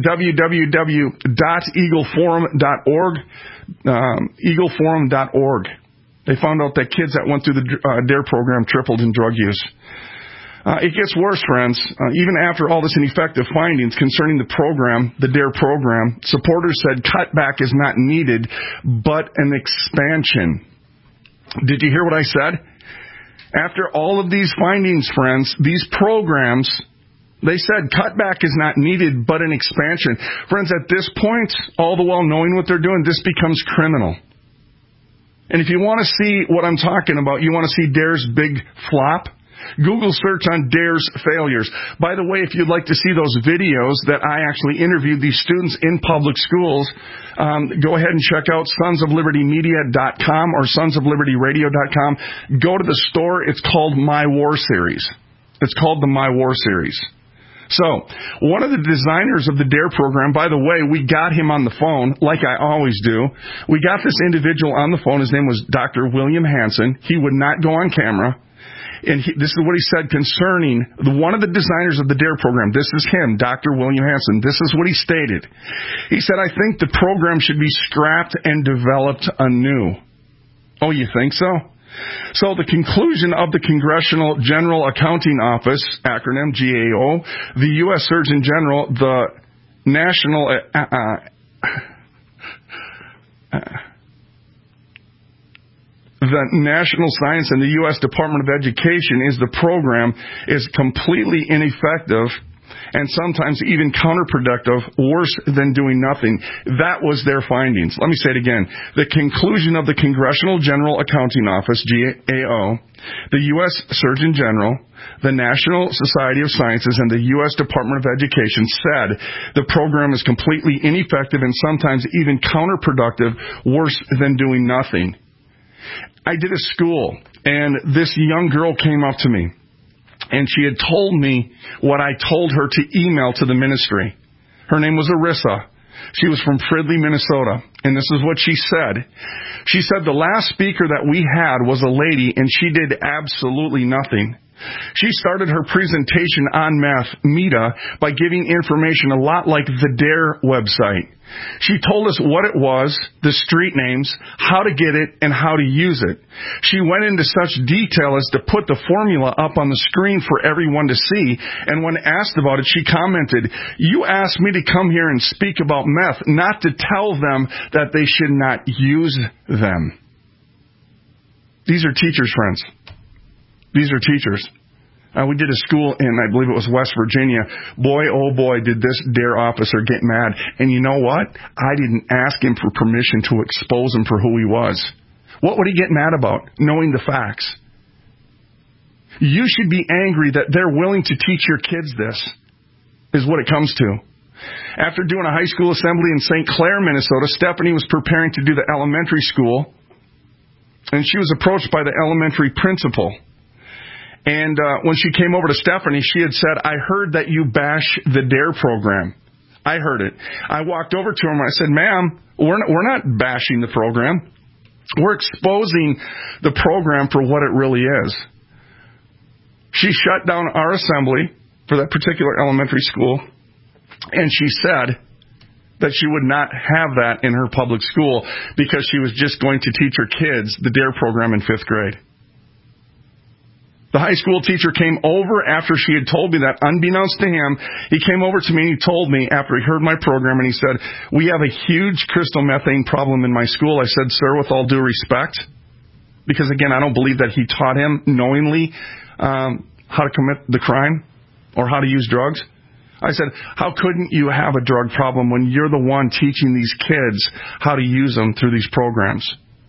www.eagleforum.org, eagleforum.org. They found out that kids that went through the DARE program tripled in drug use. It gets worse, friends. Even after all this ineffective findings concerning the program, the DARE program, supporters said cutback is not needed, but an expansion. Did you hear what I said? After all of these findings, friends, these programs, they said cutback is not needed, but an expansion. Friends, at this point, all the while knowing what they're doing, this becomes criminal. And if you want to see what I'm talking about, you want to see DARE's big flop, Google search on DARE's failures. By the way, if you'd like to see those videos that I actually interviewed these students in public schools, go ahead and check out sonsoflibertymedia.com or sonsoflibertyradio.com. Go to the store. It's called My War Series. It's called the My War Series. So, one of the designers of the DARE program, by the way, we got him on the phone, like I always do. We got this individual on the phone. His name was Dr. William Hansen. He would not go on camera. And this is what he said concerning one of the designers of the DARE program. This is him, Dr. William Hansen. This is what he stated. He said, I think the program should be scrapped and developed anew. Oh, you think so? So the conclusion of the Congressional General Accounting Office, acronym GAO, the U.S. Surgeon General, the National Science and the U.S. Department of Education is the program is completely ineffective and sometimes even counterproductive, worse than doing nothing. That was their findings. Let me say it again. The conclusion of the Congressional General Accounting Office, GAO, the U.S. Surgeon General, the National Society of Sciences, and the U.S. Department of Education said the program is completely ineffective and sometimes even counterproductive, worse than doing nothing. I did a school, and this young girl came up to me. And she had told me what I told her to email to the ministry. Her name was Arissa. She was from Fridley, Minnesota. And this is what she said. She said the last speaker that we had was a lady, and she did absolutely nothing. She started her presentation on math, META, by giving information a lot like the DARE website. She told us what it was, the street names, how to get it, and how to use it. She went into such detail as to put the formula up on the screen for everyone to see, and when asked about it, she commented, "You asked me to come here and speak about meth, not to tell them that they should not use them." These are teachers, friends. These are teachers. We did a school in, I believe it was West Virginia. Boy, oh boy, did this DARE officer get mad. And you know what? I didn't ask him for permission to expose him for who he was. What would he get mad about? Knowing the facts. You should be angry that they're willing to teach your kids this, is what it comes to. After doing a high school assembly in St. Clair, Minnesota, Stephanie was preparing to do the elementary school, and she was approached by the elementary principal. And when she came over to Stephanie, she had said, "I heard that you bash the DARE program." I heard it. I walked over to her and I said, "Ma'am, we're not bashing the program. We're exposing the program for what it really is." She shut down our assembly for that particular elementary school, and she said that she would not have that in her public school because she was just going to teach her kids the DARE program in 5th grade. The high school teacher came over after she had told me that, unbeknownst to him. He came over to me and he told me after he heard my program, and he said, "We have a huge crystal methane problem in my school." I said, "Sir, with all due respect," because again, I don't believe that he taught him knowingly how to commit the crime or how to use drugs. I said, "How couldn't you have a drug problem when you're the one teaching these kids how to use them through these programs?"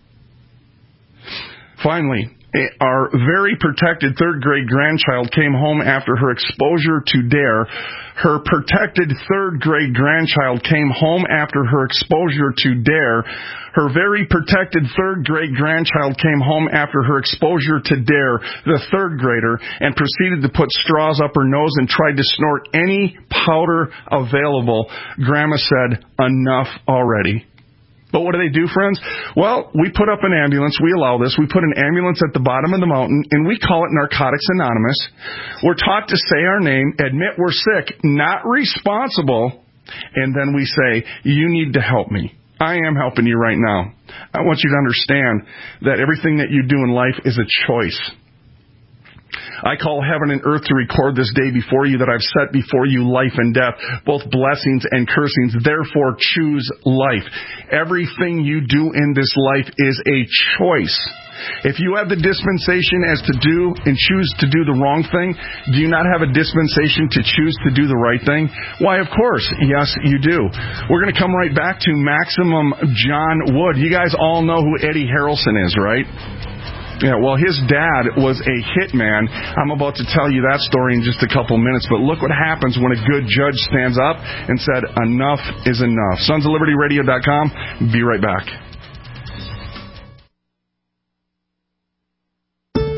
Finally, our very protected 3rd grade grandchild came home after her exposure to DARE. Her protected 3rd grade grandchild came home after her exposure to DARE. Her very protected 3rd grade grandchild came home after her exposure to DARE, the 3rd grader, and proceeded to put straws up her nose and tried to snort any powder available. Grandma said, "Enough already." But what do, friends? Well, we put up an ambulance. We allow this. We put an ambulance at the bottom of the mountain, and we call it Narcotics Anonymous. We're taught to say our name, admit we're sick, not responsible, and then we say, "You need to help me." I am helping you right now. I want you to understand that everything that you do in life is a choice. I call heaven and earth to record this day before you that I've set before you life and death, both blessings and cursings. Therefore, choose life. Everything you do in this life is a choice. If you have the dispensation as to do and choose to do the wrong thing, do you not have a dispensation to choose to do the right thing? Why, of course. Yes, you do. We're going to come right back to Maximum John Wood. You guys all know who Eddie Harrelson is, right? Yeah, well, his dad was a hitman. I'm about to tell you that story in just a couple minutes, but look what happens when a good judge stands up and said, "Enough is enough." SonsOfLibertyRadio.com. Be right back.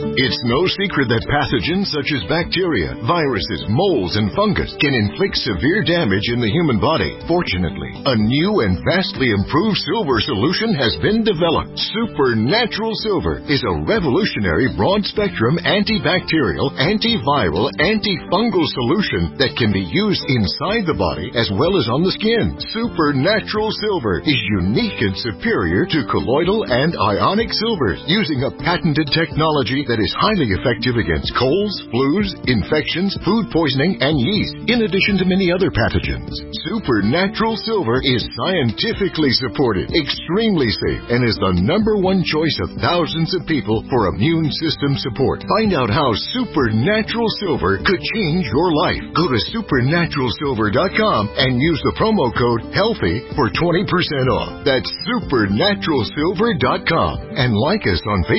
It's no secret that pathogens such as bacteria, viruses, molds, and fungus can inflict severe damage in the human body. Fortunately, a new and vastly improved silver solution has been developed. Supernatural Silver is a revolutionary broad-spectrum antibacterial, antiviral, antifungal solution that can be used inside the body as well as on the skin. Supernatural Silver is unique and superior to colloidal and ionic silvers, using a patented technology that is highly effective against colds, flus, infections, food poisoning, and yeast, in addition to many other pathogens. Supernatural Silver is scientifically supported, extremely safe, and is the #1 choice of thousands of people for immune system support. Find out how Supernatural Silver could change your life. Go to supernaturalsilver.com and use the promo code HEALTHY for 20% off. That's supernaturalsilver.com, and like us on Facebook